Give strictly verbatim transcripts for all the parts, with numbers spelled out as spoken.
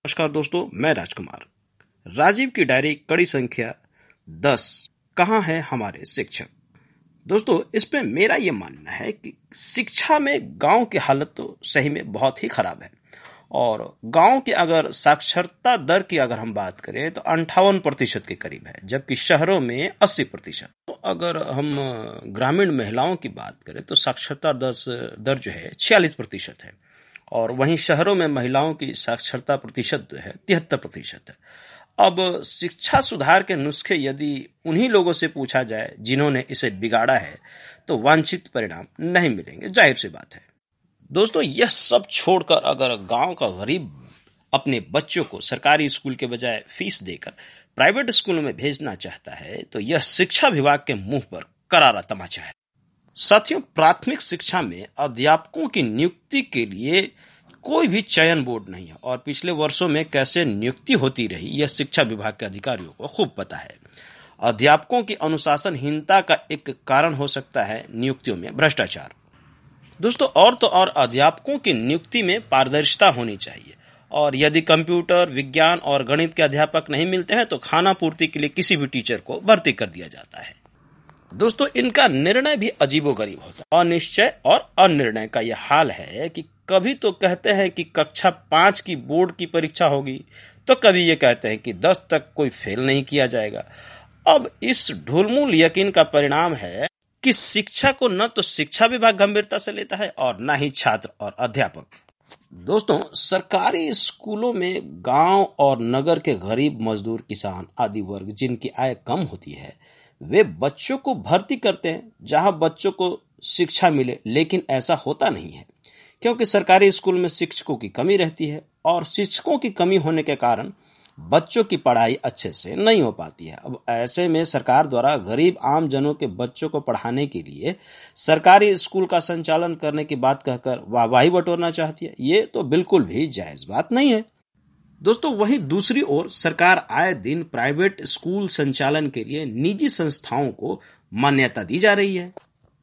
नमस्कार दोस्तों, मैं राजकुमार। राजीव की डायरी कड़ी संख्या दस। कहाँ हैं हमारे शिक्षक? दोस्तों, इस पे मेरा ये मानना है कि शिक्षा में गांव की हालत तो सही में बहुत ही खराब है। और गांव की अगर साक्षरता दर की अगर हम बात करें तो अंठावन प्रतिशत के करीब है, जबकि शहरों में अस्सी प्रतिशत। तो अगर हम ग्रामीण महिलाओं की बात करें तो साक्षरता दर दर जो है छियालीस प्रतिशत है, और वहीं शहरों में महिलाओं की साक्षरता प्रतिशत जो है तिहत्तर प्रतिशत है। अब शिक्षा सुधार के नुस्खे यदि उन्हीं लोगों से पूछा जाए जिन्होंने इसे बिगाड़ा है तो वांछित परिणाम नहीं मिलेंगे, जाहिर सी बात है। दोस्तों, यह सब छोड़कर अगर गांव का गरीब अपने बच्चों को सरकारी स्कूल के बजाय फीस देकर प्राइवेट स्कूल में भेजना चाहता है तो यह शिक्षा विभाग के मुंह पर करारा तमाचा है। साथियों, प्राथमिक शिक्षा में अध्यापकों की नियुक्ति के लिए कोई भी चयन बोर्ड नहीं है, और पिछले वर्षों में कैसे नियुक्ति होती रही यह शिक्षा विभाग के अधिकारियों को खूब पता है। अध्यापकों की अनुशासनहीनता का एक कारण हो सकता है नियुक्तियों में भ्रष्टाचार। दोस्तों, और तो और अध्यापकों की नियुक्ति में पारदर्शिता होनी चाहिए, और यदि कंप्यूटर, विज्ञान और गणित के अध्यापक नहीं मिलते हैं तो खाना पूर्ति के लिए किसी भी टीचर को भर्ती कर दिया जाता है। दोस्तों, इनका निर्णय भी अजीबोगरीब होता है। अनिश्चय और अनिर्णय का यह हाल है कि कभी तो कहते हैं कि कक्षा पांच की बोर्ड की परीक्षा होगी, तो कभी ये कहते हैं कि दस तक कोई फेल नहीं किया जाएगा। अब इस ढुलमुल यकीन का परिणाम है कि शिक्षा को न तो शिक्षा विभाग गंभीरता से लेता है और न ही छात्र और अध्यापक। दोस्तों, सरकारी स्कूलों में गांव और नगर के गरीब मजदूर, किसान आदि वर्ग जिनकी आय कम होती है वे बच्चों को भर्ती करते हैं जहां बच्चों को शिक्षा मिले, लेकिन ऐसा होता नहीं है क्योंकि सरकारी स्कूल में शिक्षकों की कमी रहती है, और शिक्षकों की कमी होने के कारण बच्चों की पढ़ाई अच्छे से नहीं हो पाती है। अब ऐसे में सरकार द्वारा गरीब आम जनों के बच्चों को पढ़ाने के लिए सरकारी स्कूल का संचालन करने की बात कहकर वाहवाही बटोरना चाहती है, ये तो बिल्कुल भी जायज बात नहीं है। दोस्तों, वहीं दूसरी ओर सरकार आए दिन प्राइवेट स्कूल संचालन के लिए निजी संस्थाओं को मान्यता दी जा रही है।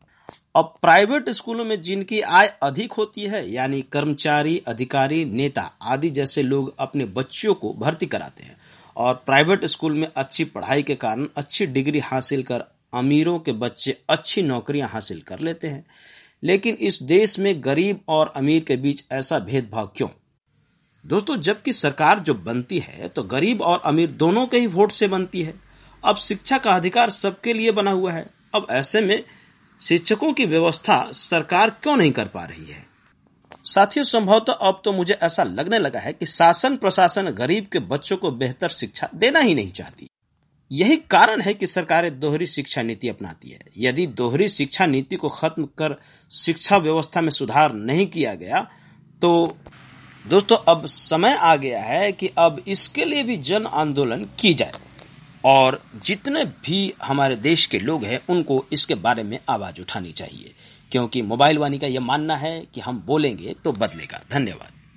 अब प्राइवेट स्कूलों में जिनकी आय अधिक होती है, यानी कर्मचारी, अधिकारी, नेता आदि जैसे लोग अपने बच्चों को भर्ती कराते हैं, और प्राइवेट स्कूल में अच्छी पढ़ाई के कारण अच्छी डिग्री हासिल कर अमीरों के बच्चे अच्छी नौकरियां हासिल कर लेते हैं। लेकिन इस देश में गरीब और अमीर के बीच ऐसा भेदभाव क्यों? दोस्तों, जबकि सरकार जो बनती है तो गरीब और अमीर दोनों के ही वोट से बनती है। अब शिक्षा का अधिकार सबके लिए बना हुआ है। अब ऐसे में शिक्षकों की व्यवस्था सरकार क्यों नहीं कर पा रही है? साथियों, संभवतः अब तो मुझे ऐसा लगने लगा है कि शासन प्रशासन गरीब के बच्चों को बेहतर शिक्षा देना ही नहीं चाहती। यही कारण है कि सरकारें दोहरी शिक्षा नीति अपनाती है। यदि दोहरी शिक्षा नीति को खत्म कर शिक्षा व्यवस्था में सुधार नहीं किया गया तो दोस्तों अब समय आ गया है कि अब इसके लिए भी जन आंदोलन की जाए, और जितने भी हमारे देश के लोग हैं उनको इसके बारे में आवाज उठानी चाहिए, क्योंकि मोबाइल वाणी का यह मानना है कि हम बोलेंगे तो बदलेगा। धन्यवाद।